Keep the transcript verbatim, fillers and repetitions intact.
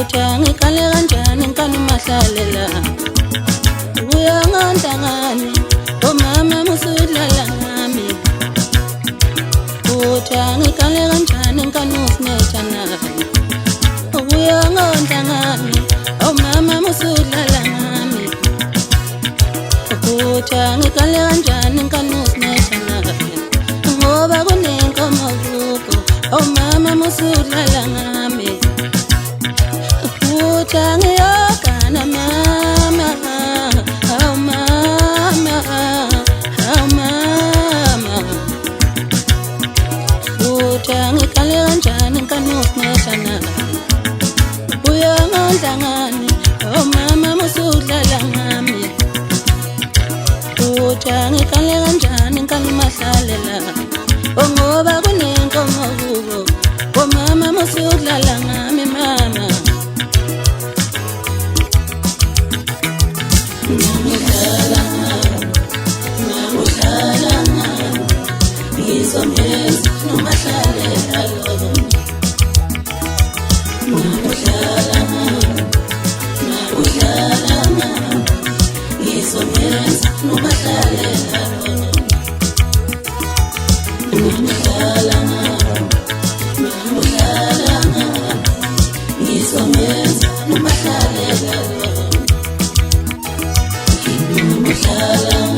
Utangi kale kanjani nkani mahlalela Uyanganda ngani Omama musudlala ngami Utangi kale kanjani nkani usnecha nami Uyanganda ngami Omama musudlala ngami Utangi kale kanjani nkani usnecha nami Ngoba kunenkomo kuko Omama musudlala ngami Utangi yokana mama Oh mama Oh mama Utangi kale kanjani nkani usnecha nami Uyanganda ngani Oh mama musudlala ngami Utangi kale kanjani nkani mahlalela Ngoba kunenkomo kuko Oh mama musudlala ngami mama Ngudlala ngami Ngudlala ngami Ngizomyenza nomahlalela Ngudlala ngami Ngudlala ngami Ngizomyenza nomahlalela Ngudlala ngami Ngudlala ngami Ngizomyenza nomahlalela Ngudlala